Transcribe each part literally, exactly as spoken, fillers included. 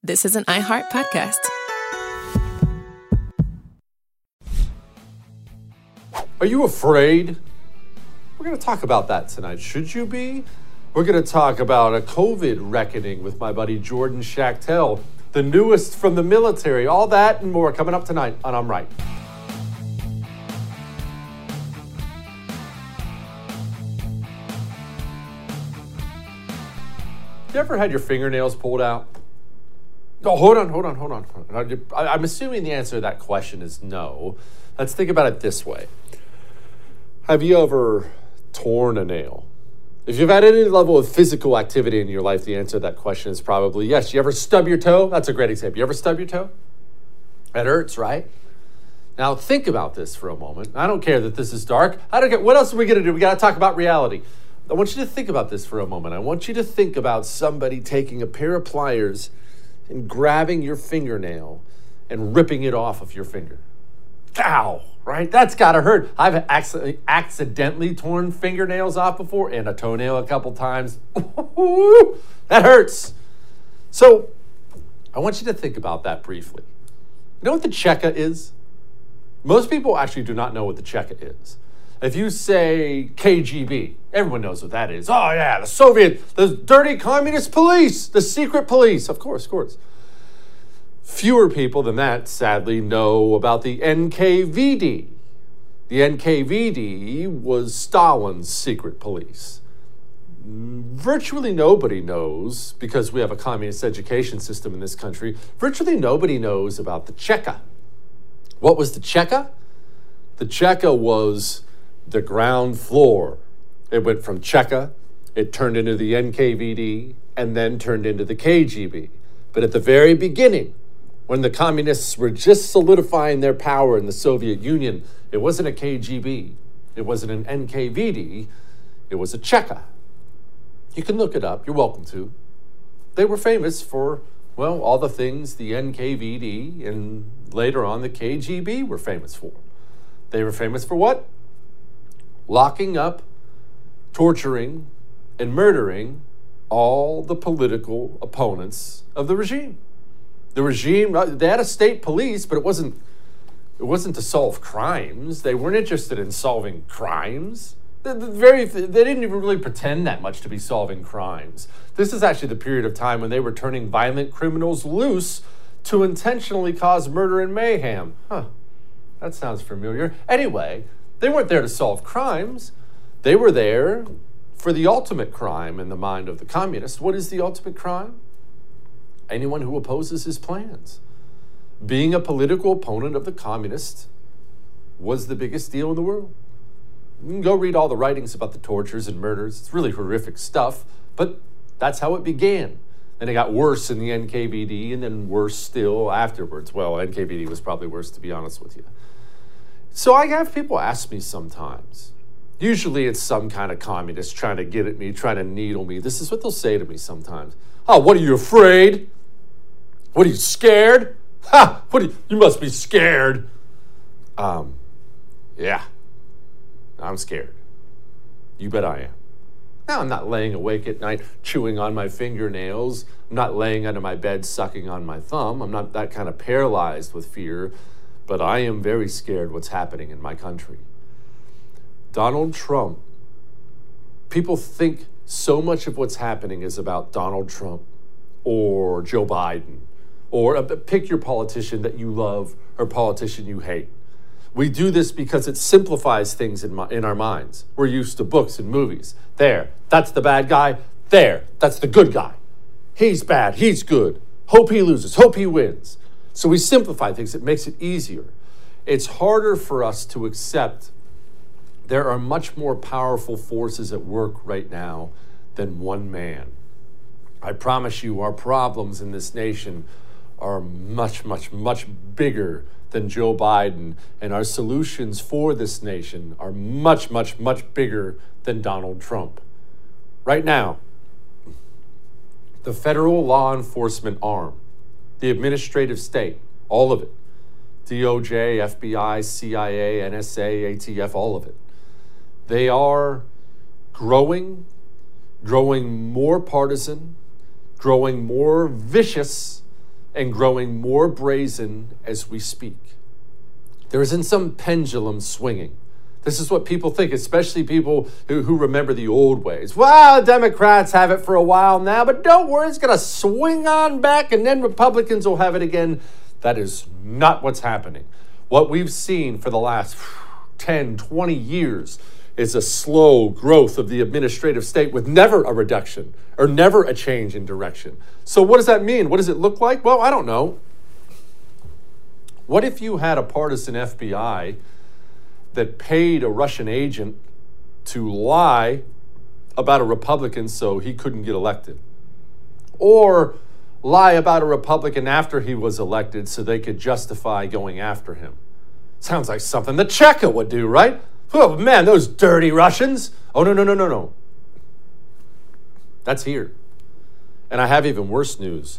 This is an iHeart podcast. Are you afraid? We're going to talk about that tonight. Should you be? We're going to talk about a COVID reckoning with my buddy Jordan Schachtel, the newest from the military. All that and more coming up tonight on I'm Right. You ever had your fingernails pulled out? Oh, hold on, hold on, hold on. hold on. I'm assuming the answer to that question is no. Let's think about it this way. Have you ever torn a nail? If you've had any level of physical activity in your life, the answer to that question is probably yes. You ever stub your toe? That's a great example. You ever stub your toe? That hurts, right? Now think about this for a moment. I don't care that this is dark. I don't care. What else are we going to do? We got to talk about reality. I want you to think about this for a moment. I want you to think about somebody taking a pair of pliers and grabbing your fingernail and ripping it off of your finger. Ow, right? That's gotta hurt. I've accidentally, accidentally torn fingernails off before and a toenail a couple times. That hurts. So I want you to think about that briefly. You know what the Cheka is? Most people actually do not know what the Cheka is. If you say K G B, everyone knows what that is. Oh yeah, the Soviet, the dirty communist police, the secret police. Of course, of course. Fewer people than that, sadly, know about the N K V D. The N K V D was Stalin's secret police. Virtually nobody knows, because we have a communist education system in this country, virtually nobody knows about the Cheka. What was the Cheka? The Cheka was the ground floor. It went from Cheka, it turned into the N K V D, and then turned into the K G B. But at the very beginning, when the communists were just solidifying their power in the Soviet Union, it wasn't a K G B, it wasn't an N K V D, it was a Cheka. You can look it up, you're welcome to. They were famous for, well, all the things the N K V D and later on the K G B were famous for. They were famous for what? Locking up, torturing, and murdering all the political opponents of the regime. The regime, they had a state police, but it wasn't, it wasn't to solve crimes. They weren't interested in solving crimes. They, very, they didn't even really pretend that much to be solving crimes. This is actually the period of time when they were turning violent criminals loose to intentionally cause murder and mayhem. Huh, that sounds familiar. Anyway, they weren't there to solve crimes. They were there for the ultimate crime in the mind of the communist. What is the ultimate crime? Anyone who opposes his plans. Being a political opponent of the communist was the biggest deal in the world. You can go read all the writings about the tortures and murders. It's really horrific stuff, but that's how it began. Then it got worse in the N K V D and then worse still afterwards. Well, N K V D was probably worse, to be honest with you. So I have people ask me sometimes. Usually it's some kind of communist trying to get at me, trying to needle me. This is what they'll say to me sometimes. Oh, what are you, afraid? What are you, scared? Ha! What are you, you must be scared. Um, yeah, I'm scared. You bet I am. Now, I'm not laying awake at night chewing on my fingernails. I'm not laying under my bed sucking on my thumb. I'm not that kind of paralyzed with fear. But I am very scared what's happening in my country. Donald Trump. People think so much of what's happening is about Donald Trump or Joe Biden or uh, pick your politician that you love or politician you hate. We do this because it simplifies things in, my, in our minds. We're used to books and movies. There, that's the bad guy. There, that's the good guy. He's bad, he's good. Hope he loses, hope he wins. So we simplify things. It makes it easier. It's harder for us to accept there are much more powerful forces at work right now than one man. I promise you, our problems in this nation are much, much, much bigger than Joe Biden, and our solutions for this nation are much, much, much bigger than Donald Trump. Right now, the federal law enforcement arm, the administrative state, all of it, D O J, F B I, C I A, N S A, A T F, all of it, they are growing, growing more partisan, growing more vicious, and growing more brazen as we speak. There isn't some pendulum swinging. This is what people think, especially people who, who remember the old ways. Well, Democrats have it for a while now, but don't worry, it's going to swing on back and then Republicans will have it again. That is not what's happening. What we've seen for the last ten, twenty years is a slow growth of the administrative state with never a reduction or never a change in direction. So what does that mean? What does it look like? Well, I don't know. What if you had a partisan F B I that paid a Russian agent to lie about a Republican so he couldn't get elected? Or lie about a Republican after he was elected so they could justify going after him? Sounds like something the Cheka would do, right? Oh, man, those dirty Russians. Oh, no, no, no, no, no. That's here. And I have even worse news.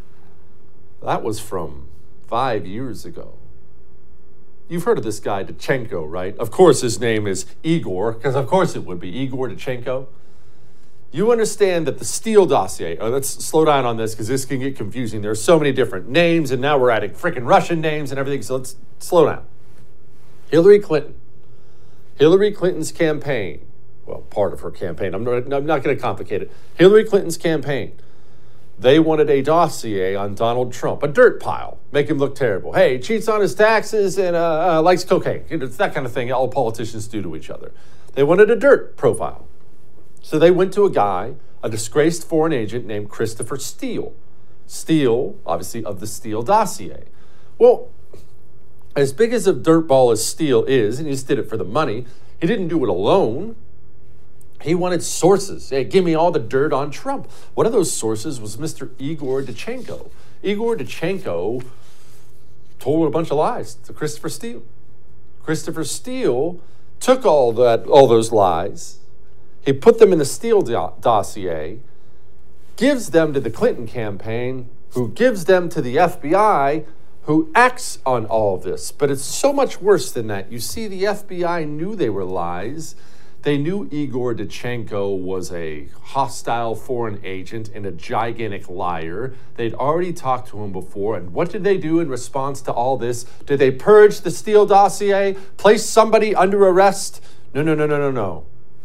That was from five years ago. You've heard of this guy, Dachenko, right? Of course his name is Igor, because of course it would be Igor Dachenko. You understand that the Steele dossier, oh, let's slow down on this because this can get confusing. There are so many different names, and now we're adding freaking Russian names and everything, so let's slow down. Hillary Clinton. Hillary Clinton's campaign, well, part of her campaign, I'm not, I'm not going to complicate it. Hillary Clinton's campaign, they wanted a dossier on Donald Trump, a dirt pile, make him look terrible. Hey, he cheats on his taxes and uh, uh, likes cocaine. It's that kind of thing all politicians do to each other. They wanted a dirt profile. So they went to a guy, a disgraced foreign agent named Christopher Steele. Steele, obviously, of the Steele dossier. Well, as big as a dirtball as Steele is, and he just did it for the money, he didn't do it alone. He wanted sources. Hey, give me all the dirt on Trump. One of those sources was Mister Igor Dachenko. Igor Dachenko told a bunch of lies to Christopher Steele. Christopher Steele took all that, all those lies, he put them in the Steele do- dossier, gives them to the Clinton campaign, who gives them to the F B I, who acts on all of this. But it's so much worse than that. You see, the F B I knew they were lies. They knew Igor Dachenko was a hostile foreign agent and a gigantic liar. They'd already talked to him before. And what did they do in response to all this? Did they purge the Steele dossier? Place somebody under arrest? No, no, no, no, no, no.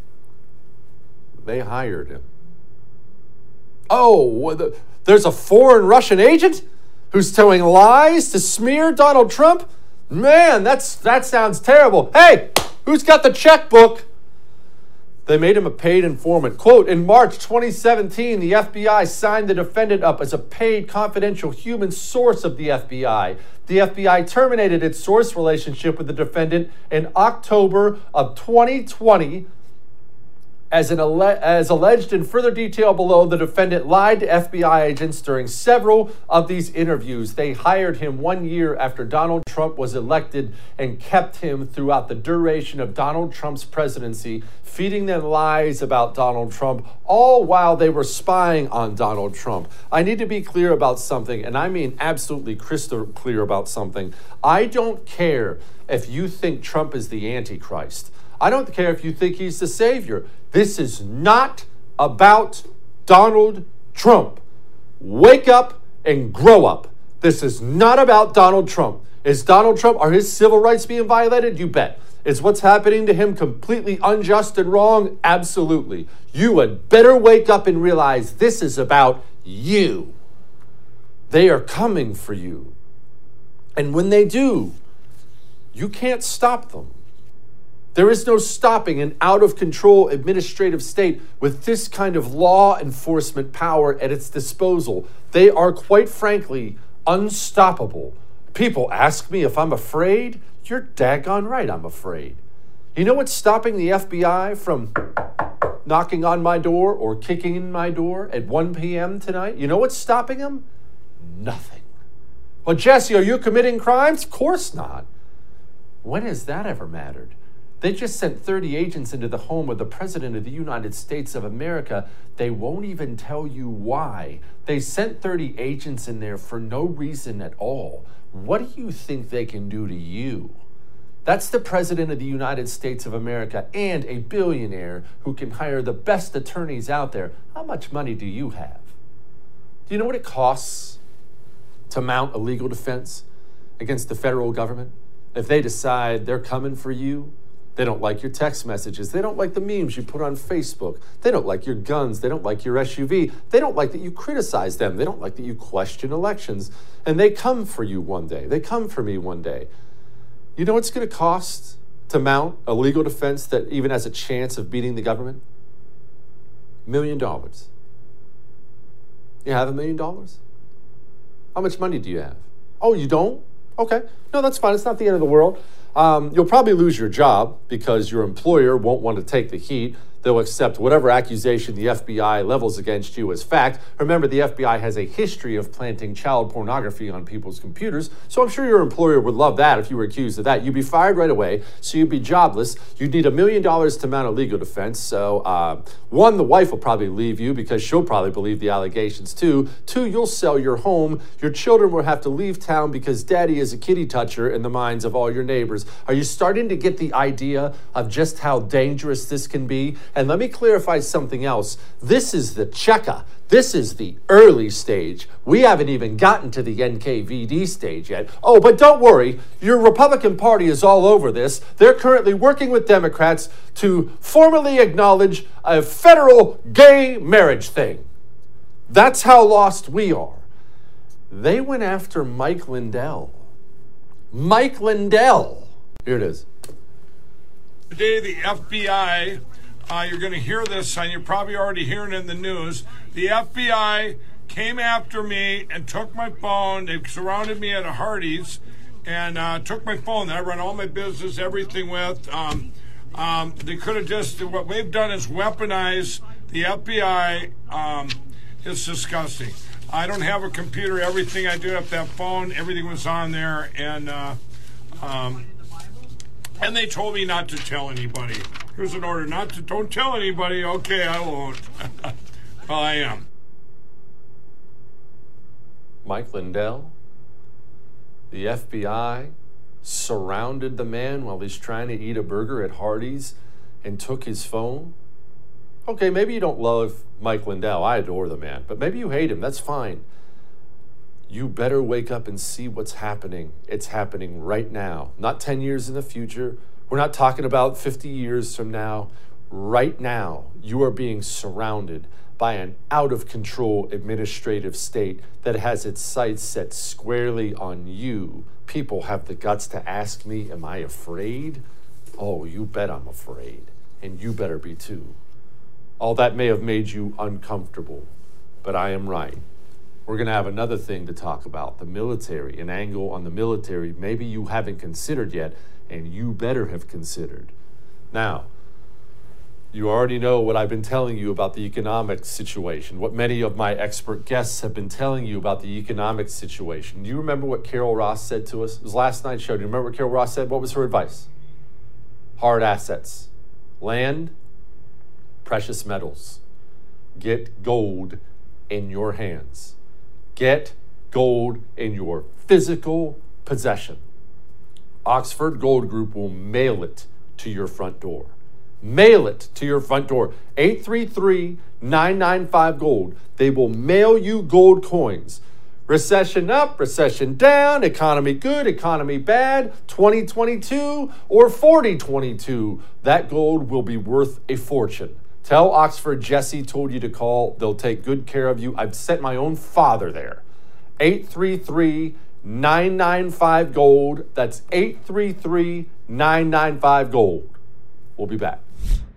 They hired him. Oh, there's a foreign Russian agent who's telling lies to smear Donald Trump? Man, that's that sounds terrible. Hey, who's got the checkbook? They made him a paid informant. Quote, in March twenty seventeen, the F B I signed the defendant up as a paid confidential human source of the F B I. The F B I terminated its source relationship with the defendant in October of twenty twenty. As, an alle- as alleged in further detail below, the defendant lied to F B I agents during several of these interviews. They hired him one year after Donald Trump was elected and kept him throughout the duration of Donald Trump's presidency, feeding them lies about Donald Trump, all while they were spying on Donald Trump. I need to be clear about something, and I mean absolutely crystal clear about something. I don't care if you think Trump is the Antichrist. I don't care if you think he's the savior. This is not about Donald Trump. Wake up and grow up. This is not about Donald Trump. Is Donald Trump, are his civil rights being violated? You bet. Is what's happening to him completely unjust and wrong? Absolutely. You had better wake up and realize this is about you. They are coming for you. And when they do, you can't stop them. There is no stopping an out-of-control administrative state with this kind of law enforcement power at its disposal. They are, quite frankly, unstoppable. People ask me if I'm afraid. You're daggone right I'm afraid. You know what's stopping the F B I from knocking on my door or kicking in my door at one p.m. tonight? You know what's stopping them? Nothing. Well, Jesse, are you committing crimes? Of course not. When has that ever mattered? They just sent thirty agents into the home of the President of the United States of America. They won't even tell you why. They sent thirty agents in there for no reason at all. What do you think they can do to you? That's the President of the United States of America and a billionaire who can hire the best attorneys out there. How much money do you have? Do you know what it costs to mount a legal defense against the federal government? If they decide they're coming for you, they don't like your text messages, they don't like the memes you put on Facebook, they don't like your guns, they don't like your S U V, they don't like that you criticize them, they don't like that you question elections, and they come for you one day, they come for me one day. You know what it's going to cost to mount a legal defense that even has a chance of beating the government? Million dollars. You have a million dollars? How much money do you have? Oh, you don't? Okay. No, that's fine. It's not the end of the world. Um, you'll probably lose your job because your employer won't want to take the heat. They'll accept whatever accusation the F B I levels against you as fact. Remember, the F B I has a history of planting child pornography on people's computers, so I'm sure your employer would love that if you were accused of that. You'd be fired right away, so you'd be jobless. You'd need a million dollars to mount a legal defense. So, uh, one, the wife will probably leave you because she'll probably believe the allegations too. Two, you'll sell your home. Your children will have to leave town because daddy is a kitty toucher in the minds of all your neighbors. Are you starting to get the idea of just how dangerous this can be? And let me clarify something else. This is the checka. This is the early stage. We haven't even gotten to the N K V D stage yet. Oh, but don't worry. Your Republican Party is all over this. They're currently working with Democrats to formally acknowledge a federal gay marriage thing. That's how lost we are. They went after Mike Lindell. Mike Lindell. Here it is. Today, the F B I... Uh, you're going to hear this, and you're probably already hearing it in the news. The F B I came after me and took my phone. They surrounded me at a Hardee's and uh, took my phone that I run all my business, everything with. Um, um, they could have just, what they've done is weaponize the F B I. Um, it's disgusting. I don't have a computer. Everything I do have that phone, everything was on there. And, uh, um, and they told me not to tell anybody. Here's an order not to, don't tell anybody. Okay, I won't. Well, I am. Mike Lindell, the F B I surrounded the man while he's trying to eat a burger at Hardee's and took his phone. Okay, maybe you don't love Mike Lindell. I adore the man, but maybe you hate him. That's fine. You better wake up and see what's happening. It's happening right now, not ten years in the future. We're not talking about fifty years from now. Right now, you are being surrounded by an out-of-control administrative state that has its sights set squarely on you. People have the guts to ask me, am I afraid? Oh, you bet I'm afraid. And you better be too. All that may have made you uncomfortable, but I am right. We're going to have another thing to talk about, the military, an angle on the military maybe you haven't considered yet, and you better have considered. Now, you already know what I've been telling you about the economic situation, what many of my expert guests have been telling you about the economic situation. Do you remember what Carol Ross said to us? It was last night's show. Do you remember what Carol Ross said? What was her advice? Hard assets. Land, precious metals. Get gold in your hands. Get gold in your physical possession. Oxford Gold Group will mail it to your front door. Mail it to your front door. eight three three, nine nine five, GOLD. They will mail you gold coins. Recession up, recession down, economy good, economy bad, twenty twenty-two or forty twenty-two. That gold will be worth a fortune. Tell Oxford Jesse told you to call. They'll take good care of you. I've sent my own father there. eight three three, nine nine five, GOLD. That's eight three three, nine nine five, GOLD. We'll be back.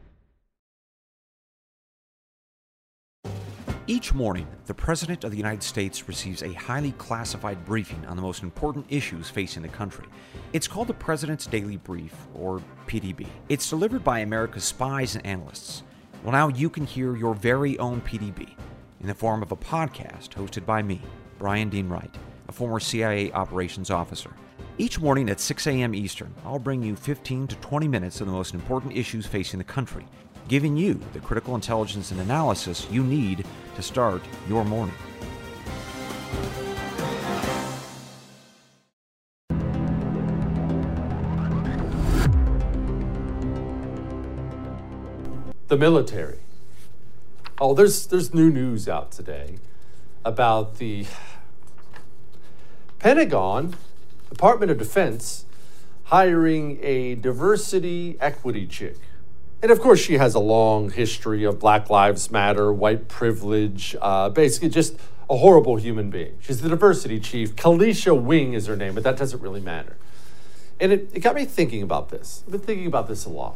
Each morning, the President of the United States receives a highly classified briefing on the most important issues facing the country. It's called the President's Daily Brief, or P D B. It's delivered by America's spies and analysts. Well, now you can hear your very own P D B in the form of a podcast hosted by me, Brian Dean Wright, a former C I A operations officer. Each morning at six a.m. Eastern, I'll bring you fifteen to twenty minutes of the most important issues facing the country, giving you the critical intelligence and analysis you need to start your morning. The military. Oh, there's there's new news out today about the Pentagon, Department of Defense, hiring a diversity equity chick. And of course, she has a long history of Black Lives Matter, white privilege, uh, basically just a horrible human being. She's the diversity chief. Kalisha Wing is her name, but that doesn't really matter. And it, it got me thinking about this. I've been thinking about this a lot.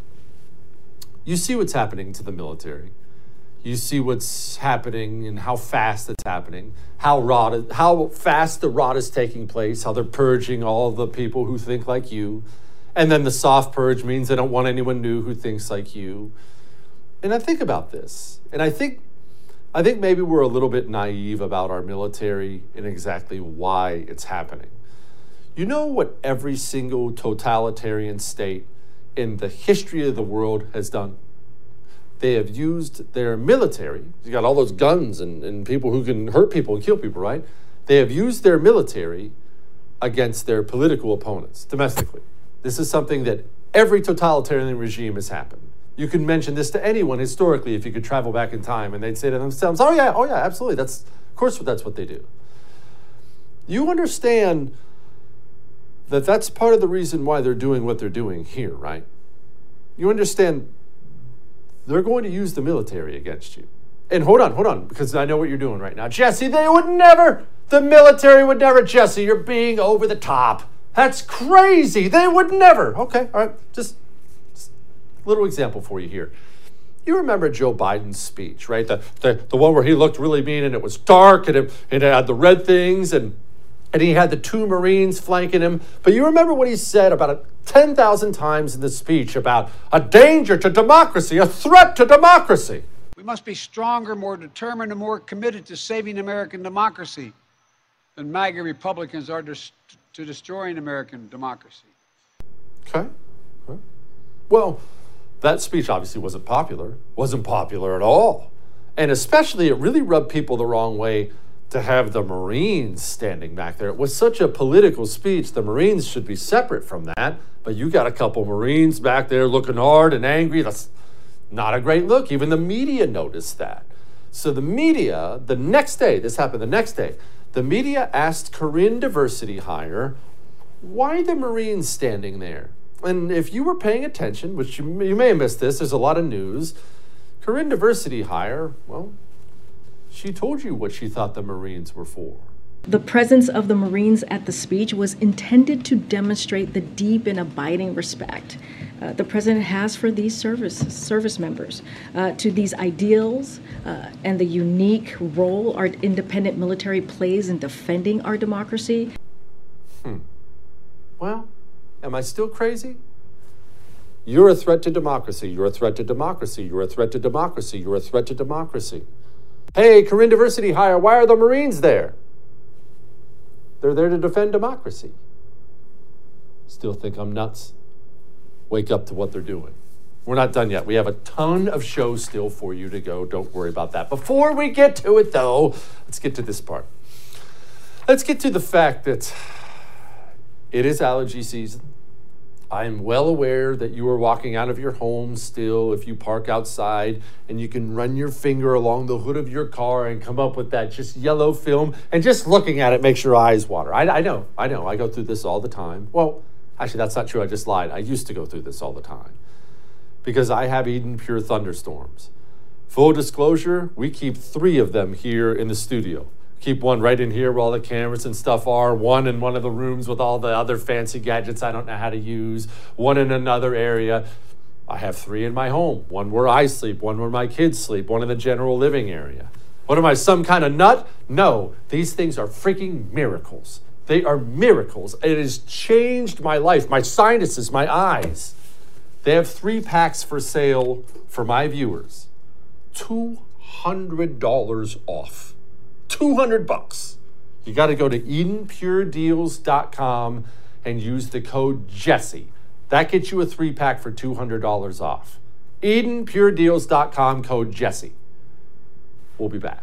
You see what's happening to the military. You see what's happening and how fast it's happening, how rot, how fast the rot is taking place, how they're purging all the people who think like you. And then the soft purge means they don't want anyone new who thinks like you. And I think about this, and I think, I think maybe we're a little bit naive about our military and exactly why it's happening. You know what every single totalitarian state in the history of the world has done? They have used their military. You got all those guns and, and people who can hurt people and kill people, right? They have used their military against their political opponents domestically. This is something that every totalitarian regime has happened. You can mention this to anyone historically if you could travel back in time, and they'd say to themselves, oh yeah, oh yeah, absolutely. That's, of course that's what they do. You understand that that's part of the reason why they're doing what they're doing here, right? You understand they're going to use the military against you. And hold on, hold on, because I know what you're doing right now. Jesse, they would never, the military would never, Jesse, you're being over the top. That's crazy. They would never. Okay, all right, just, just a little example for you here. You remember Joe Biden's speech, right? The, the, the one where he looked really mean and it was dark and it, it had the red things and And he had the two Marines flanking him. But you remember what he said about it ten thousand times in the speech about a danger to democracy, a threat to democracy. We must be stronger, more determined, and more committed to saving American democracy than MAGA Republicans are to, to destroying American democracy. Okay. okay. Well, that speech obviously wasn't popular. Wasn't popular at all. And especially it really rubbed people the wrong way to have the Marines standing back there. It was such a political speech. The Marines should be separate from that, but you got a couple Marines back there looking hard and angry. That's not a great look. Even the media noticed that. So the media, the next day, this happened the next day, the media asked Corinne Diversity Hire, why the Marines standing there? And if you were paying attention, which you, you may have missed this, there's a lot of news, Corinne Diversity Hire, well, she told you what she thought the Marines were for. The presence of the Marines at the speech was intended to demonstrate the deep and abiding respect uh, the President has for these service, service members, uh, to these ideals uh, and the unique role our independent military plays in defending our democracy. Hmm. Well, am I still crazy? You're a threat to democracy. You're a threat to democracy. You're a threat to democracy. You're a threat to democracy. Hey, Corinne Diversity Hire, why are the Marines there? They're there to defend democracy. Still think I'm nuts? Wake up to what they're doing. We're not done yet. We have a ton of shows still for you to go. Don't worry about that. Before we get to it, though, let's get to this part. Let's get to the fact that it is allergy season. I am well aware that you are walking out of your home still if you park outside and you can run your finger along the hood of your car and come up with that just yellow film, and just looking at it makes your eyes water. I, I know, I know, I go through this all the time. Well, actually, that's not true. I just lied. I used to go through this all the time because I have Eden Pure thunderstorms. Full disclosure, we keep three of them here in the studio. Keep one right in here where all the cameras and stuff are, one in one of the rooms with all the other fancy gadgets I don't know how to use, one in another area. I have three in my home, one where I sleep, one where my kids sleep, one in the general living area. What am I, some kind of nut? No, these things are freaking miracles. They are miracles. It has changed my life, my sinuses, my eyes. They have three packs for sale for my viewers. two hundred dollars off. two hundred bucks. You got to go to eden pure deals dot com and use the code Jesse. That gets you a three pack for two hundred dollars off. eden pure deals dot com, code Jesse. We'll be back.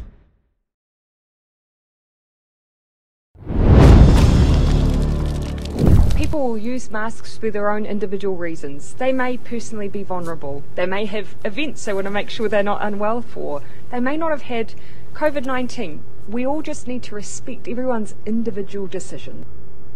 People will use masks for their own individual reasons. They may personally be vulnerable. They may have events they want to make sure they're not unwell for. They may not have had COVID nineteen, We all just need to respect everyone's individual decision.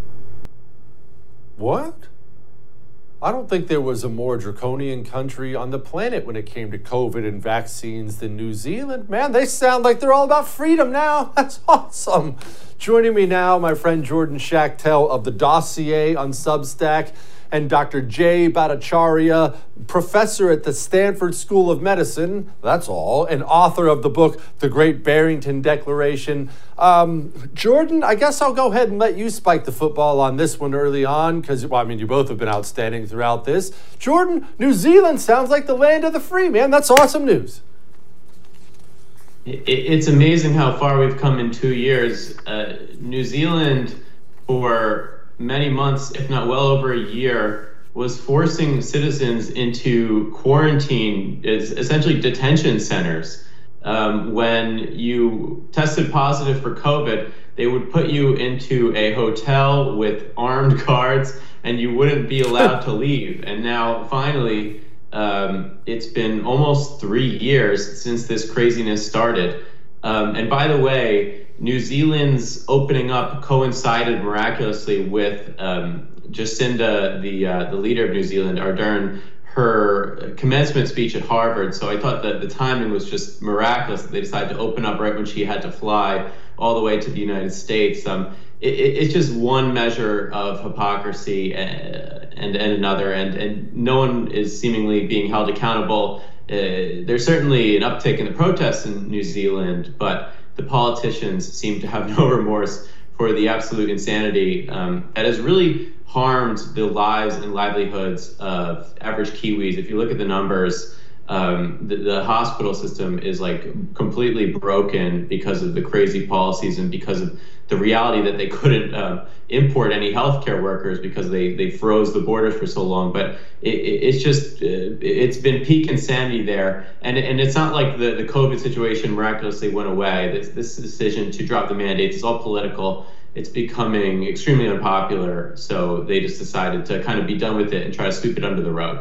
What? I don't think there was a more draconian country on the planet when it came to COVID and vaccines than New Zealand. Man, they sound like they're all about freedom now. That's awesome. Joining me now, my friend Jordan Schachtel of The Dossier on Substack, and Doctor Jay Bhattacharya, professor at the Stanford School of Medicine, that's all, and author of the book, The Great Barrington Declaration. Um, Jordan, I guess I'll go ahead and let you spike the football on this one early on, because, well, I mean, you both have been outstanding throughout this. Jordan, New Zealand sounds like the land of the free, man. That's awesome news. It's amazing how far we've come in two years. Uh, New Zealand, for many months, if not well over a year, was forcing citizens into quarantine, is essentially detention centers. Um, when you tested positive for COVID, they would put you into a hotel with armed guards and you wouldn't be allowed to leave. And now finally, um, it's been almost three years since this craziness started. Um, and by the way, New Zealand's opening up coincided miraculously with um, Jacinda, the uh, the leader of New Zealand, Ardern, her commencement speech at Harvard. So I thought that the timing was just miraculous that they decided to open up right when she had to fly all the way to the United States. Um, it, it's just one measure of hypocrisy and and, and another, and, and no one is seemingly being held accountable. Uh, there's certainly an uptick in the protests in New Zealand, but the politicians seem to have no remorse for the absolute insanity um, that has really harmed the lives and livelihoods of average Kiwis. If you look at the numbers, um, the, the hospital system is like completely broken because of the crazy policies and because of the reality that they couldn't uh, import any healthcare workers because they, they froze the borders for so long. But it, it, it's just, uh, it's been peak insanity there. And, and it's not like the, the COVID situation miraculously went away. This, this decision to drop the mandates is all political. It's becoming extremely unpopular. So they just decided to kind of be done with it and try to sweep it under the rug.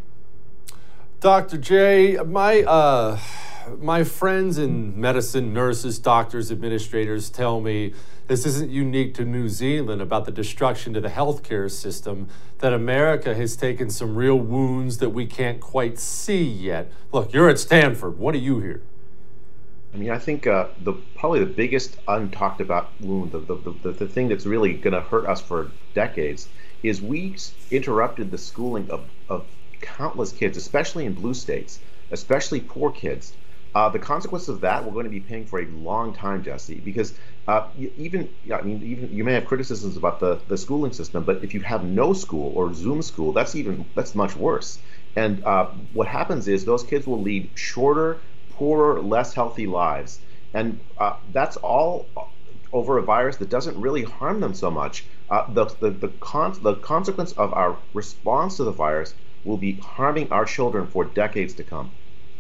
Doctor J, my uh, my friends in medicine, nurses, doctors, administrators tell me this isn't unique to New Zealand about the destruction to the healthcare system, that America has taken some real wounds that we can't quite see yet. Look, you're at Stanford. What do you hear? I mean, I think uh, the probably the biggest untalked about wound, the, the, the, the thing that's really going to hurt us for decades, is we interrupted the schooling of, of countless kids, especially in blue states, especially poor kids. Uh, the consequences of that we're going to be paying for a long time, Jesse, because uh, even I mean, even you may have criticisms about the, the schooling system, but if you have no school or Zoom school, that's even that's much worse. And uh, what happens is those kids will lead shorter, poorer, less healthy lives, and uh, that's all over a virus that doesn't really harm them so much. Uh, the the the, con- the consequence of our response to the virus will be harming our children for decades to come.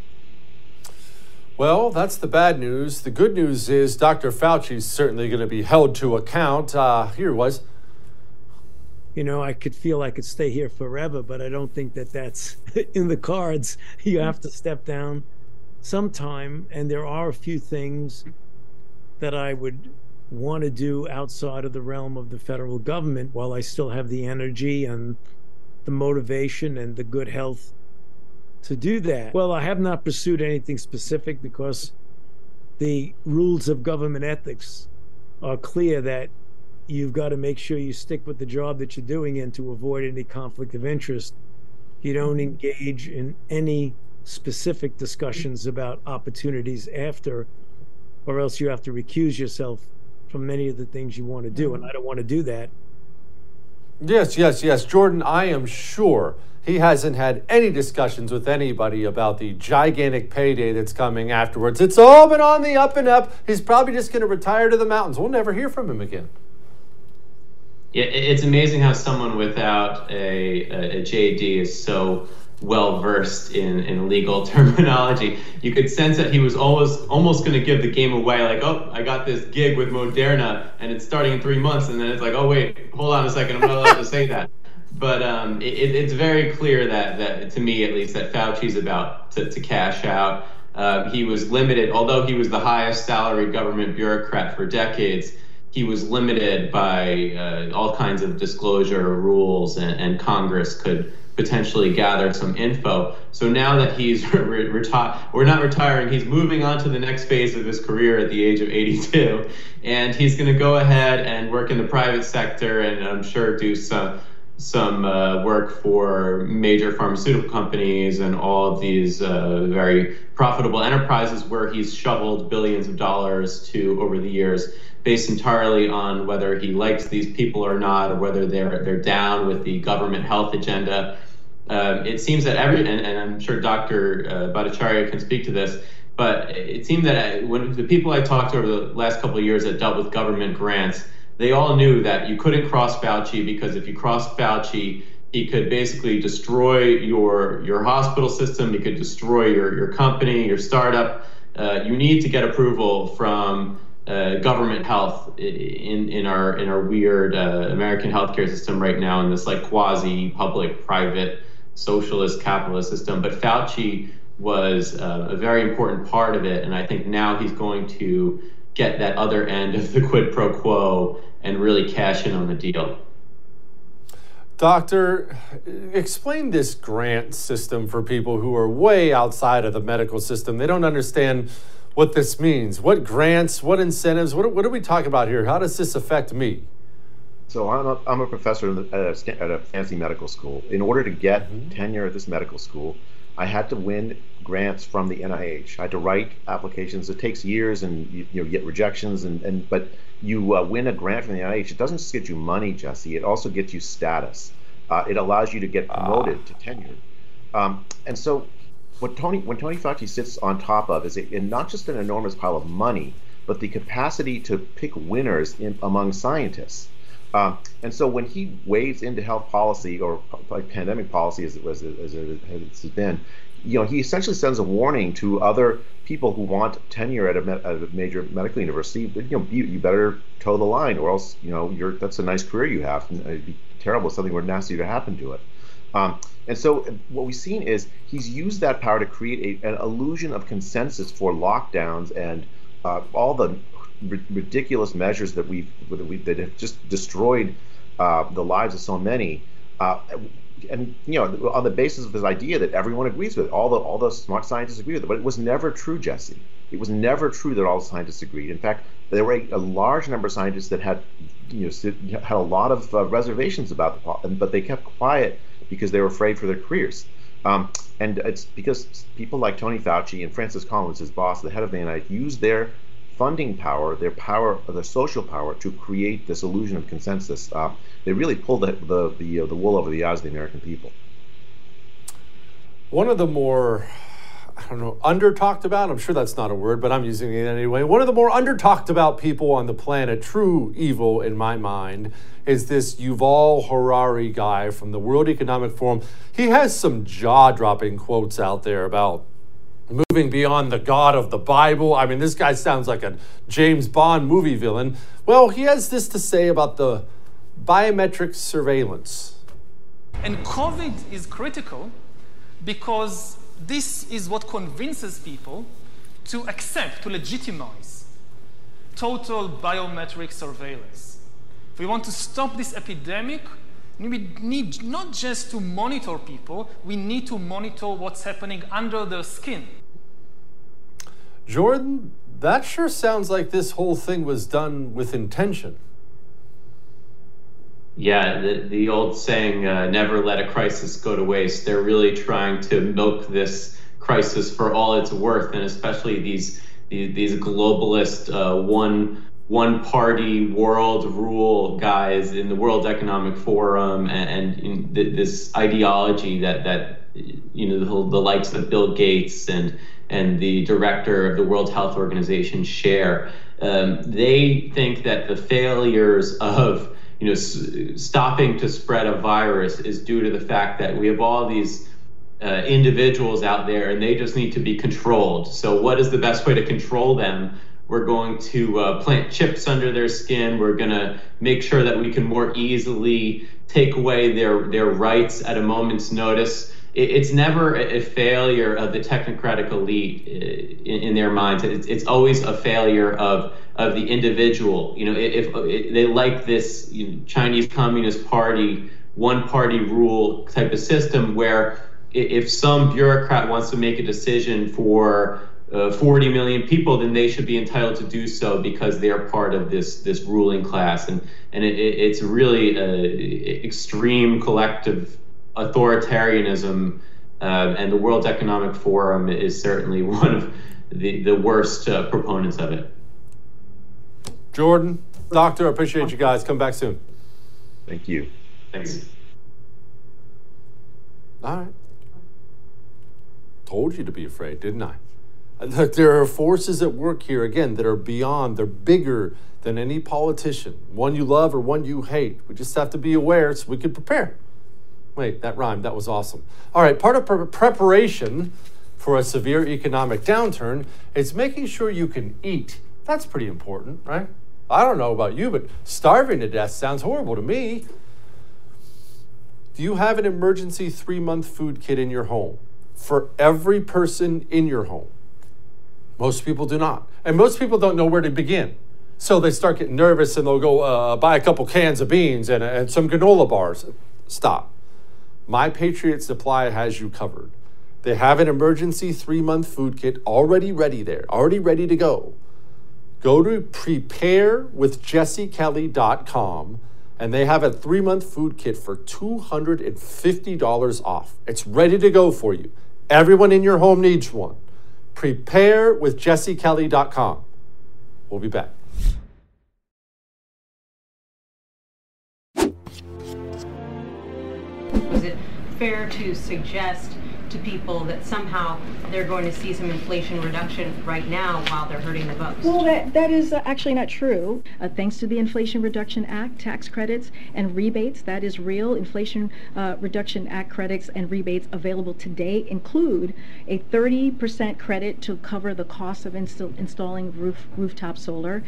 Well, that's the bad news. The good news is Doctor Fauci's certainly going to be held to account. Uh, here it was. You know, I could feel I could stay here forever, but I don't think that that's in the cards. You have to step down sometime, and there are a few things that I would want to do outside of the realm of the federal government while I still have the energy and the motivation and the good health to do that. Well, I have not pursued anything specific because the rules of government ethics are clear that you've got to make sure you stick with the job that you're doing and to avoid any conflict of interest. You don't engage in any specific discussions about opportunities after, or else you have to recuse yourself from many of the things you want to do, and I don't want to do that. Yes, yes, yes. Jordan, I am sure he hasn't had any discussions with anybody about the gigantic payday that's coming afterwards. It's all been on the up and up. He's probably just going to retire to the mountains. We'll never hear from him again. Yeah, it's amazing how someone without a, a, a J D is so well versed in, in legal terminology. You could sense that he was almost almost going to give the game away, like, oh, I got this gig with Moderna and it's starting in three months, and then it's like, oh wait, hold on a second, I'm not allowed to say that. But um, it, it's very clear that that to me at least that Fauci's about to, to cash out. Uh, he was limited, although he was the highest salaried government bureaucrat for decades, he was limited by uh, all kinds of disclosure rules, and, and Congress could potentially gather some info. So now that he's re- retired, we're not retiring, he's moving on to the next phase of his career at the age of eighty-two. And he's going to go ahead and work in the private sector, and I'm sure do some some uh, work for major pharmaceutical companies and all of these uh, very profitable enterprises where he's shoveled billions of dollars to over the years, based entirely on whether he likes these people or not, or whether they're they're down with the government health agenda. Um, it seems that every, and, and I'm sure Doctor Uh, Bhattacharya can speak to this, but it seemed that I, when the people I talked to over the last couple of years that dealt with government grants, they all knew that you couldn't cross Fauci, because if you crossed Fauci, he could basically destroy your your hospital system, he could destroy your, your company, your startup. Uh, you need to get approval from uh, government health in, in our in our weird uh, American healthcare system right now, in this like quasi-public, private, socialist, capitalist system. But Fauci was uh, a very important part of it, and I think now he's going to get that other end of the quid pro quo and really cash in on the deal. Doctor, explain this grant system for people who are way outside of the medical system. They don't understand what this means. What grants, what incentives, what, what are we talking about here? How does this affect me? So I'm a, I'm a professor at a, at a fancy medical school. In order to get mm-hmm. tenure at this medical school, I had to win grants from the N I H. I had to write applications. It takes years, and you, you know, get rejections. And, and but you uh, win a grant from the N I H. It doesn't just get you money, Jesse. It also gets you status. Uh, it allows you to get promoted ah. to tenure. Um, and so, what Tony, when Tony Fauci sits on top of is a, and not just an enormous pile of money, but the capacity to pick winners in, among scientists. Um, and so when he wades into health policy, or like pandemic policy as it was, as it has been, you know, he essentially sends a warning to other people who want tenure at a, at a major medical university. You know, you, you better toe the line, or else, you know, you're that's a nice career you have, and it'd be terrible if something were nasty to happen to it. Um, and so what we've seen is he's used that power to create a, an illusion of consensus for lockdowns and uh, all the ridiculous measures that we've that, we, that have just destroyed uh, the lives of so many, uh, and you know, on the basis of this idea that everyone agrees with, all the all the smart scientists agree with it. But it was never true, Jesse. It was never true that all the scientists agreed. In fact, there were a, a large number of scientists that had you know had a lot of uh, reservations about the, but they kept quiet because they were afraid for their careers. Um, and it's because people like Tony Fauci and Francis Collins, his boss, the head of the N I H, used their funding power, their power, or their social power, to create this illusion of consensus. Uh, they really pulled the the the, uh, the wool over the eyes of the American people. One of the more, I don't know, under talked about, I'm sure that's not a word, but I'm using it anyway. One of the more under talked about people on the planet, true evil in my mind, is this Yuval Harari guy from the World Economic Forum. He has some jaw-dropping quotes out there about moving beyond the God of the Bible. I mean, this guy sounds like a James Bond movie villain. Well, he has this to say about the biometric surveillance. And COVID is critical because this is what convinces people to accept, to legitimize total biometric surveillance. If we want to stop this epidemic, we need not just to monitor people, we need to monitor what's happening under their skin. Jordan, that sure sounds like this whole thing was done with intention. Yeah, the, the old saying, uh, never let a crisis go to waste. They're really trying to milk this crisis for all it's worth, and especially these these, these globalist uh, one one party world rule guys in the World Economic Forum, and, and in th- this ideology that that you know the, the likes of Bill Gates and and the director of the World Health Organization share. Um, they think that the failures of you know s- stopping to spread a virus is due to the fact that we have all these uh, individuals out there, and they just need to be controlled. So what is the best way to control them? We're going to uh, plant chips under their skin. We're going to make sure that we can more easily take away their, their rights at a moment's notice. it's never a failure of the technocratic elite in, in their minds. It's, it's always a failure of of the individual. You know, if, if they like this you know, Chinese Communist Party one party rule type of system where if some bureaucrat wants to make a decision for uh, forty million people, then they should be entitled to do so because they're part of this this ruling class. And and it, it, it's really a extreme collective authoritarianism, uh, and the World Economic Forum is certainly one of the, the worst uh, proponents of it. Jordan, Doctor, I appreciate you guys. Come back soon. Thank you. Thanks. All right. Told you to be afraid, didn't I? There are forces at work here, again, that are beyond, they're bigger than any politician, one you love or one you hate. We just have to be aware so we can prepare. Wait, that rhymed. That was awesome. All right, part of pre- preparation for a severe economic downturn is making sure you can eat. That's pretty important, right? I don't know about you, but starving to death sounds horrible to me. Do you have an emergency three-month food kit in your home for every person in your home? Most people do not. And most people don't know where to begin. So they start getting nervous and they'll go uh, buy a couple cans of beans and, and some granola bars. Stop. My Patriot Supply has you covered. They have an emergency three-month food kit already ready there, already ready to go. Go to prepare with jesse kelly dot com and they have a three-month food kit for two hundred fifty dollars off. It's ready to go for you. Everyone in your home needs one. prepare with jesse kelly dot com. We'll be back. Was it fair to suggest to people that somehow they're going to see some inflation reduction right now while they're hurting the most? Well, that, that is uh, actually not true. Uh, thanks to the Inflation Reduction Act, tax credits and rebates, that is real. Inflation uh, Reduction Act credits and rebates available today include a thirty percent credit to cover the cost of insta- installing roof rooftop solar.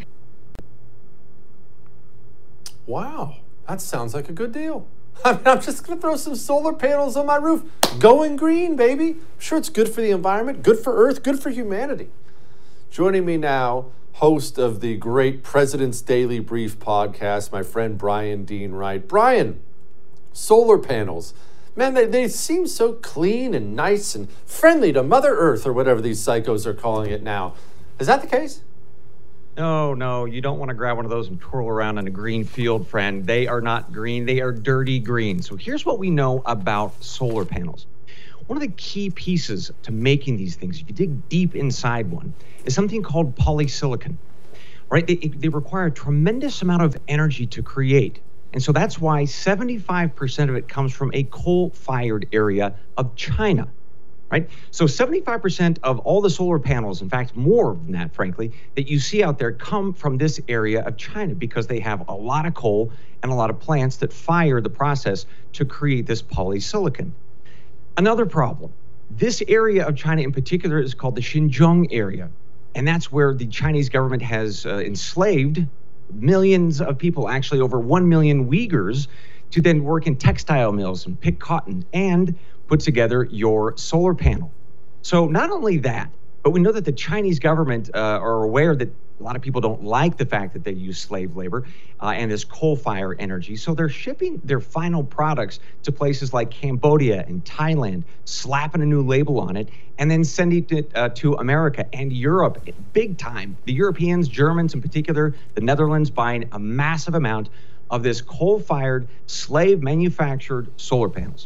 Wow, that sounds like a good deal. I mean, I'm just going to throw some solar panels on my roof. Going green, baby. I'm sure it's good for the environment, good for Earth, good for humanity. Joining me now, host of the great President's Daily Brief podcast, my friend Brian Dean Wright. Brian, solar panels. Man, they, they seem so clean and nice and friendly to Mother Earth, or whatever these psychos are calling it now. Is that the case? No, no, you don't want to grab one of those and twirl around in a green field, friend. They are not green. They are dirty green. So here's what we know about solar panels. One of the key pieces to making these things, if you dig deep inside one, is something called polysilicon, right? They, they require a tremendous amount of energy to create. And so that's why seventy-five percent of it comes from a coal-fired area of China. Right? So seventy-five percent of all the solar panels, in fact, more than that, frankly, that you see out there come from this area of China because they have a lot of coal and a lot of plants that fire the process to create this polysilicon. Another problem, this area of China in particular is called the Xinjiang area. And that's where the Chinese government has uh, enslaved millions of people, actually over one million Uyghurs, to then work in textile mills and pick cotton and put together your solar panel. So not only that, but we know that the Chinese government uh, are aware that a lot of people don't like the fact that they use slave labor uh, and this coal fire energy. So they're shipping their final products to places like Cambodia and Thailand, slapping a new label on it, and then sending it uh, to America and Europe big time. The Europeans, Germans in particular, the Netherlands, buying a massive amount of this coal-fired, slave-manufactured solar panels.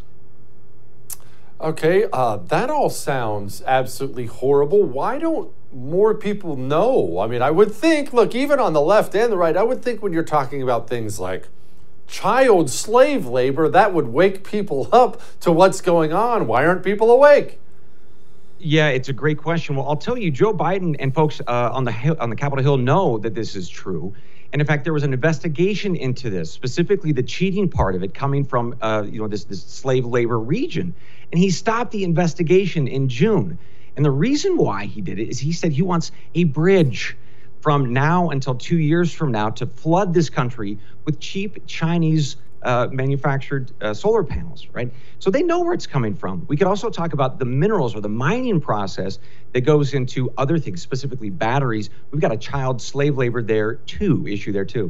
Okay, uh, that all sounds absolutely horrible. Why don't more people know? I mean, I would think, look, even on the left and the right, I would think when you're talking about things like child slave labor, that would wake people up to what's going on. Why aren't people awake? Yeah, it's a great question. Well, I'll tell you, Joe Biden and folks uh, on the Hill, on the Capitol Hill know that this is true. And in fact, there was an investigation into this, specifically the cheating part of it coming from, uh, you know, this, this slave labor region. And he stopped the investigation in June. And the reason why he did it is he said he wants a bridge from now until two years from now to flood this country with cheap Chinese uh, manufactured uh, solar panels, right? So they know where it's coming from. We could also talk about the minerals or the mining process that goes into other things, specifically batteries. We've got a child slave labor there too, issue there too.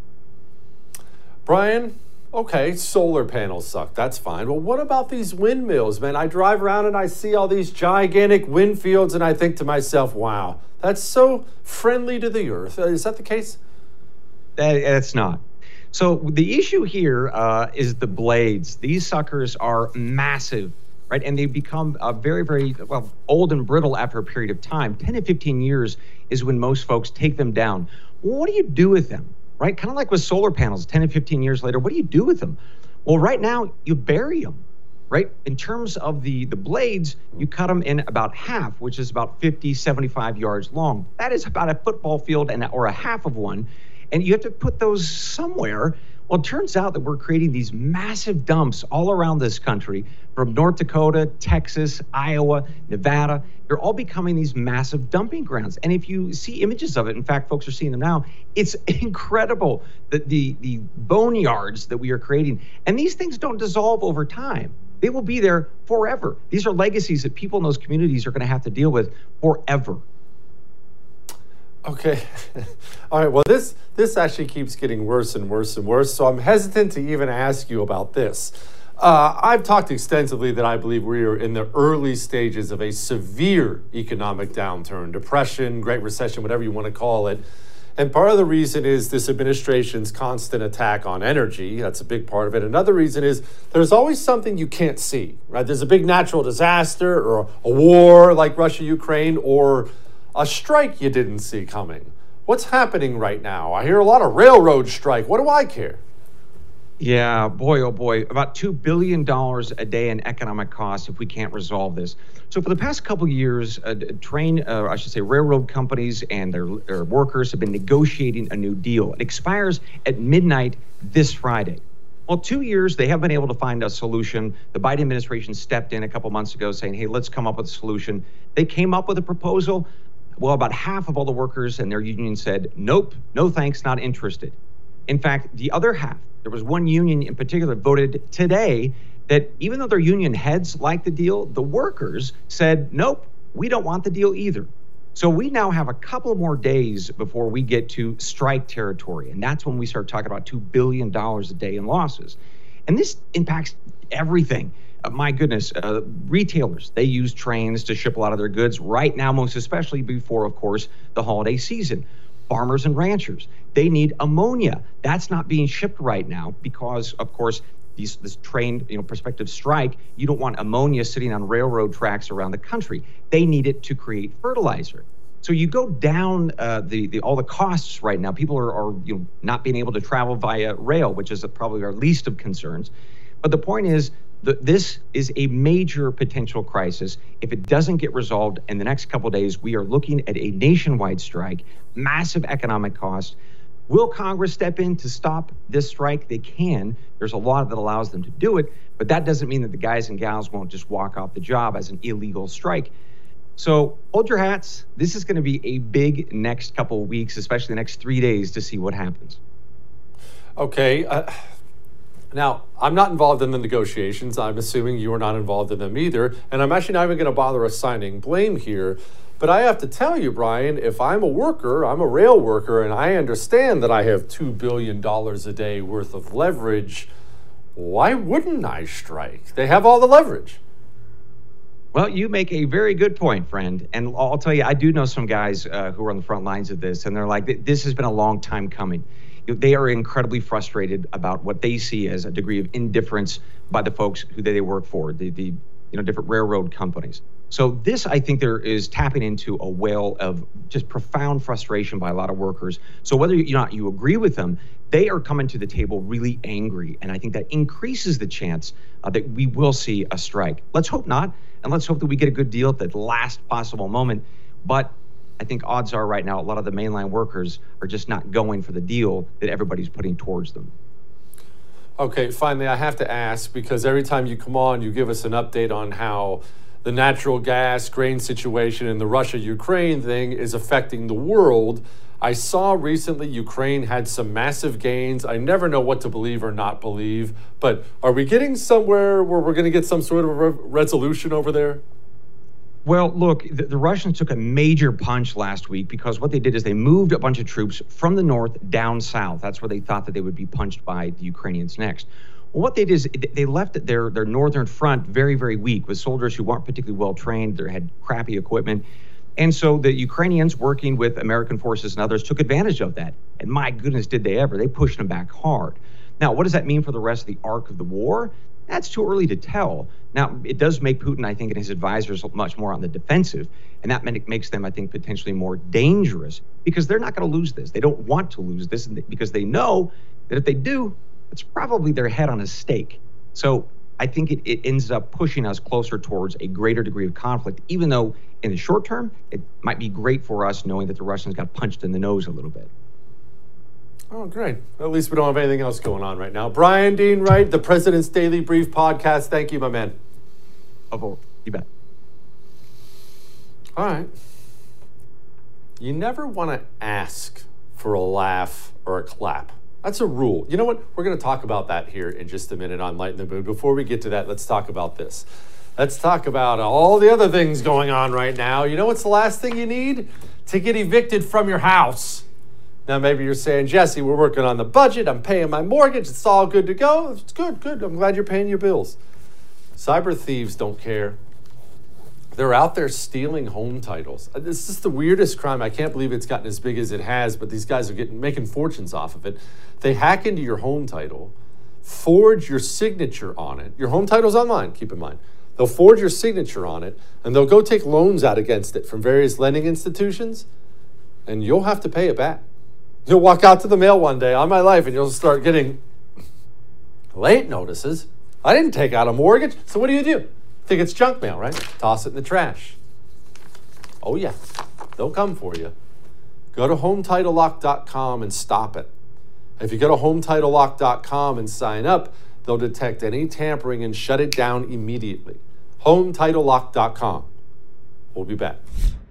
Brian, okay, solar panels suck. That's fine. Well, what about these windmills, man? I drive around and I see all these gigantic wind fields and I think to myself, wow, that's so friendly to the earth. Uh, is that the case? That, it's not. So the issue here uh, is the blades. These suckers are massive, right? And they become uh, very, very, well, old and brittle after a period of time. ten to fifteen years is when most folks take them down. Well, what do you do with them? Right? Kind of like with solar panels, ten to fifteen years later, what do you do with them? Well, right now, you bury them, right? In terms of the, the blades, you cut them in about half, which is about fifty, seventy-five yards long. That is about a football field and or a half of one. And you have to put those somewhere. Well, it turns out that we're creating these massive dumps all around this country, from North Dakota, Texas, Iowa, Nevada. They're all becoming these massive dumping grounds. And if you see images of it, in fact, folks are seeing them now, it's incredible, the, the, the boneyards that we are creating. And these things don't dissolve over time. They will be there forever. These are legacies that people in those communities are going to have to deal with forever. Okay. All right. Well, this this actually keeps getting worse and worse and worse. So I'm hesitant to even ask you about this. Uh, I've talked extensively that I believe we are in the early stages of a severe economic downturn, depression, Great Recession, whatever you want to call it. And part of the reason is this administration's constant attack on energy. That's a big part of it. Another reason is there's always something you can't see, right? There's a big natural disaster or a war like Russia, Ukraine, or a strike you didn't see coming. What's happening right now? I hear a lot of railroad strike. What do I care? Yeah, boy, oh boy, about two billion dollars a day in economic costs if we can't resolve this. So for the past couple of years, uh, train, uh, I should say railroad companies and their, their workers have been negotiating a new deal. It expires at midnight this Friday. Well, two years, they have been able to find a solution. The Biden administration stepped in a couple months ago saying, hey, let's come up with a solution. They came up with a proposal. Well, about half of all the workers and their union said, nope, no thanks, not interested. In fact, the other half, there was one union in particular voted today that even though their union heads liked the deal, the workers said, nope, we don't want the deal either. So we now have a couple more days before we get to strike territory. And that's when we start talking about two billion dollars a day in losses. And this impacts everything. Uh, my goodness, uh, retailers, they use trains to ship a lot of their goods right now, most especially before, of course, the holiday season. Farmers and ranchers, they need ammonia. That's not being shipped right now because, of course, these, this train, you know, prospective strike, you don't want ammonia sitting on railroad tracks around the country. They need it to create fertilizer. So you go down uh, the, the all the costs right now. People are, are you know, not being able to travel via rail, which is probably our least of concerns. But the point is, that this is a major potential crisis. If it doesn't get resolved in the next couple of days, we are looking at a nationwide strike, massive economic cost. Will Congress step in to stop this strike? They can. There's a law that allows them to do it, but that doesn't mean that the guys and gals won't just walk off the job as an illegal strike. So hold your hats. This is going to be a big next couple of weeks, especially the next three days to see what happens. Okay. Uh, now, I'm not involved in the negotiations. I'm assuming you are not involved in them either. And I'm actually not even going to bother assigning blame here. But I have to tell you, Brian, if I'm a worker, I'm a rail worker, and I understand that I have two billion dollars a day worth of leverage, why wouldn't I strike? They have all the leverage. Well, you make a very good point, friend. And I'll tell you, I do know some guys uh, who are on the front lines of this, and they're like, this has been a long time coming. They are incredibly frustrated about what they see as a degree of indifference by the folks who they work for, the, the you know, different railroad companies. So this, I think, there is tapping into a well of just profound frustration by a lot of workers. So whether you not you agree with them, they are coming to the table really angry. And I think that increases the chance uh, that we will see a strike. Let's hope not. And let's hope that we get a good deal at the last possible moment. But I think odds are right now, a lot of the mainline workers are just not going for the deal that everybody's putting towards them. Okay, finally, I have to ask, because every time you come on, you give us an update on how the natural gas grain situation and the Russia-Ukraine thing is affecting the world. I saw recently Ukraine had some massive gains. I never know what to believe or not believe, but are we getting somewhere where we're going to get some sort of re- resolution over there? Well, look, the, the Russians took a major punch last week because what they did is they moved a bunch of troops from the north down south. That's where they thought that they would be punched by the Ukrainians next. Well, what they did is they left their, their northern front very, very weak with soldiers who weren't particularly well trained. They had crappy equipment. And so the Ukrainians, working with American forces and others, took advantage of that. And my goodness, did they ever. They pushed them back hard. Now, what does that mean for the rest of the arc of the war? That's too early to tell. Now, it does make Putin, I think, and his advisors much more on the defensive. And that makes them, I think, potentially more dangerous because they're not going to lose this. They don't want to lose this because they know that if they do, it's probably their head on a stake. So I think it, it ends up pushing us closer towards a greater degree of conflict, even though in the short term, it might be great for us knowing that the Russians got punched in the nose a little bit. Oh, great. At least we don't have anything else going on right now. Brian Dean Wright, the President's Daily Brief podcast. Thank you, my man. Oh, you bet. All right. You never want to ask for a laugh or a clap. That's a rule. You know what? We're going to talk about that here in just a minute on Light in the Mood. Before we get to that, let's talk about this. Let's talk about all the other things going on right now. You know what's the last thing you need? To get evicted from your house. Now, maybe you're saying, Jesse, we're working on the budget. I'm paying my mortgage. It's all good to go. It's good, good. I'm glad you're paying your bills. Cyber thieves don't care. They're out there stealing home titles. This is the weirdest crime. I can't believe it's gotten as big as it has, but these guys are getting making fortunes off of it. They hack into your home title, forge your signature on it. Your home title's online, keep in mind. They'll forge your signature on it, and they'll go take loans out against it from various lending institutions, and you'll have to pay it back. You'll walk out to the mail one day on my life, and you'll start getting late notices. I didn't take out a mortgage, so what do you do? Think it's junk mail, right? Toss it in the trash. Oh, yeah. They'll come for you. Go to home title lock dot com and stop it. If you go to home title lock dot com and sign up, they'll detect any tampering and shut it down immediately. home title lock dot com. We'll be back.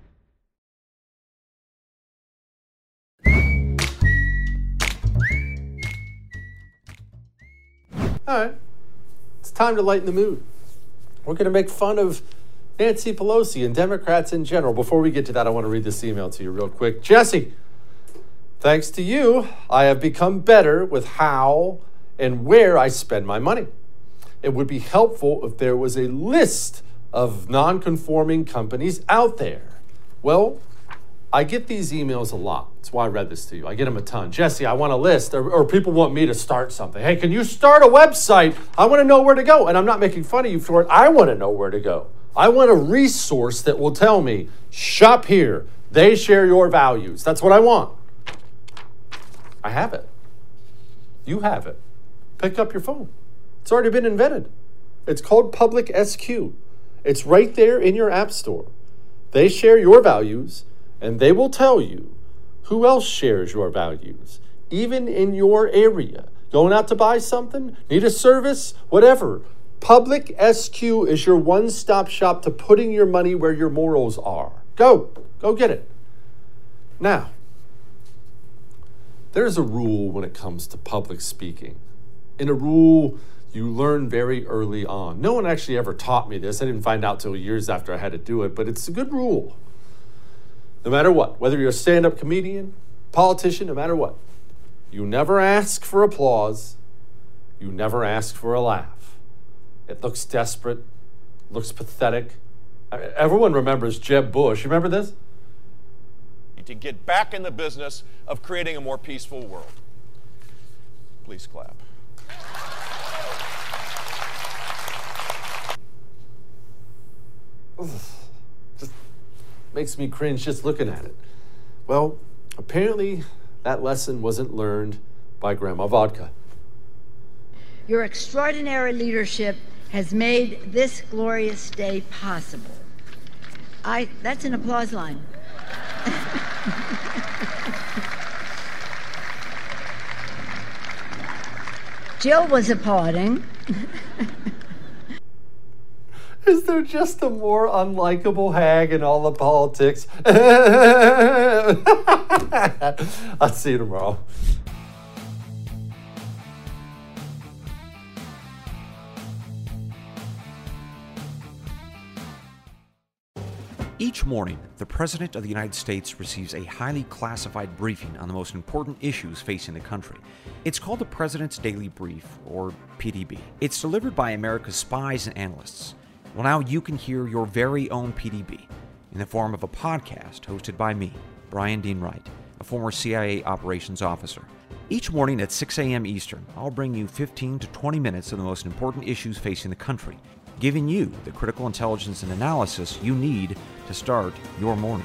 All right. It's time to lighten the mood. We're going to make fun of Nancy Pelosi and Democrats in general. Before we get to that, I want to read this email to you real quick. Jesse, thanks to you, I have become better with how and where I spend my money. It would be helpful if there was a list of non-conforming companies out there. Well, I get these emails a lot. That's why I read this to you. I get them a ton. Jesse, I want a list, or, or people want me to start something. Hey, can you start a website? I want to know where to go. And I'm not making fun of you for it. I want to know where to go. I want a resource that will tell me, shop here. They share your values. That's what I want. I have it. You have it. Pick up your phone. It's already been invented. It's called Public S Q. It's right there in your app store. They share your values, and they will tell you who else shares your values, even in your area. Going out to buy something, need a service, whatever. Public S Q is your one-stop shop to putting your money where your morals are. Go. Go get it. Now, there's a rule when it comes to public speaking. And a rule you learn very early on. No one actually ever taught me this. I didn't find out till years after I had to do it, but it's a good rule. No matter what, whether you're a stand-up comedian, politician, no matter what, you never ask for applause. You never ask for a laugh. It looks desperate, looks pathetic. Everyone remembers Jeb Bush. You remember this? To get back in the business of creating a more peaceful world. Please clap. Just makes me cringe just looking at it. Well, apparently that lesson wasn't learned by Grandma Vodka. Your extraordinary leadership has made this glorious day possible. I, that's an applause line. Jill was applauding. Is there just a more unlikable hag in all of politics? I'll see you tomorrow. Each morning, the President of the United States receives a highly classified briefing on the most important issues facing the country. It's called the President's Daily Brief, or P D B. It's delivered by America's spies and analysts. Well, now you can hear your very own P D B in the form of a podcast hosted by me, Brian Dean Wright, a former C I A operations officer. Each morning at six a.m. Eastern, I'll bring you fifteen to twenty minutes of the most important issues facing the country, giving you the critical intelligence and analysis you need to start your morning.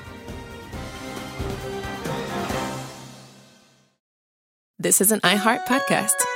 This is an iHeart podcast.